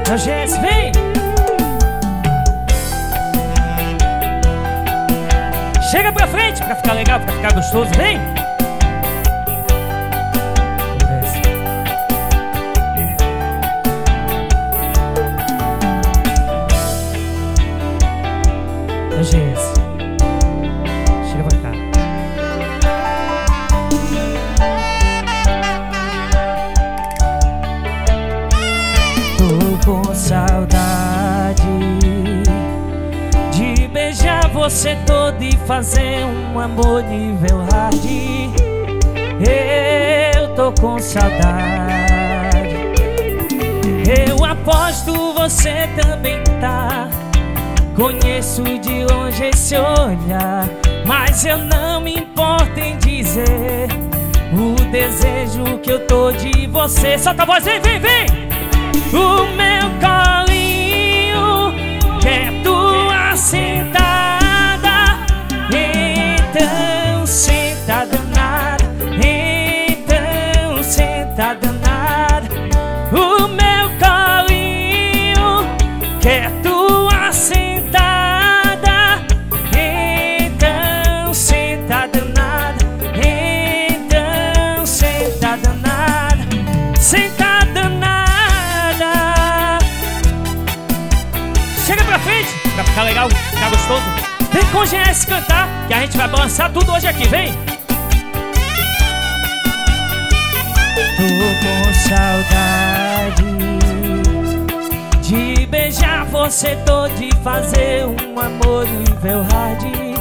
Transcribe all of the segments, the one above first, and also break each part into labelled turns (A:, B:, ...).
A: Angélica, vem! Chega pra frente, pra ficar legal, pra ficar gostoso, vem! Angélica, chega pra cá. Tô com saudade de beijar você todo e fazer um amor nível hard. Eu tô com saudade. Eu aposto você também tá. Conheço de longe esse olhar, mas eu não me importo em dizer o desejo que eu tô de você. Solta a voz, vem, vem, vem! O meu colinho quer tua sentada. Então senta danada, então senta danada. O meu colinho quer tua sentada. Então senta danada, então senta danada, senta danada. Chega pra frente, pra ficar legal, ficar gostoso. Vem com o GS cantar, que a gente vai balançar tudo hoje aqui, vem! Tô com saudade de beijar você todo e fazer um amor nível hard.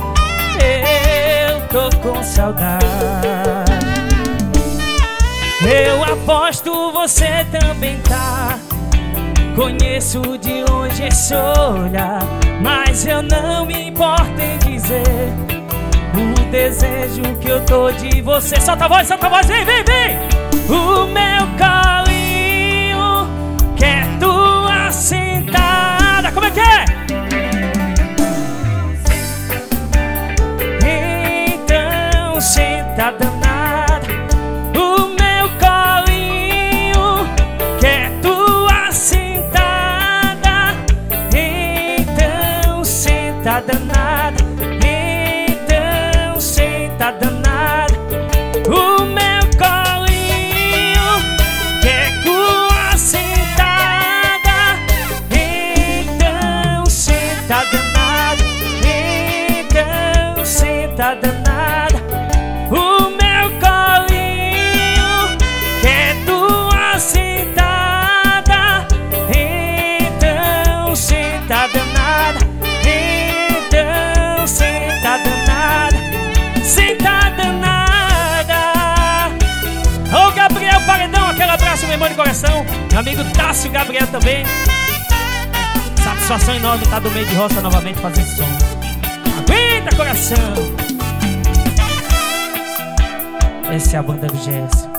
A: Eu tô com saudade. Eu aposto você também tá. Conheço de longe esse olhar, mas eu não me importo em dizer o desejo que eu tô de você. Solta a voz, vem, vem, vem! O meu colinho quer tua sentada. Como é que é? Então senta danada. O meu colinho quer tua sentada. Então senta danada, então senta danada. O meu colinho quer tua sentada. Então senta danada, então senta danada. O meu colinho quer tua sentada. Então senta danada, então senta danada, senta danada. Ô Gabriel Paredão, aquele abraço, meu irmão de coração. Meu amigo Tássio Gabriel também. Satisfação enorme estar do meio de roça novamente fazendo som. Aguenta, coração. Essa é a banda do GS.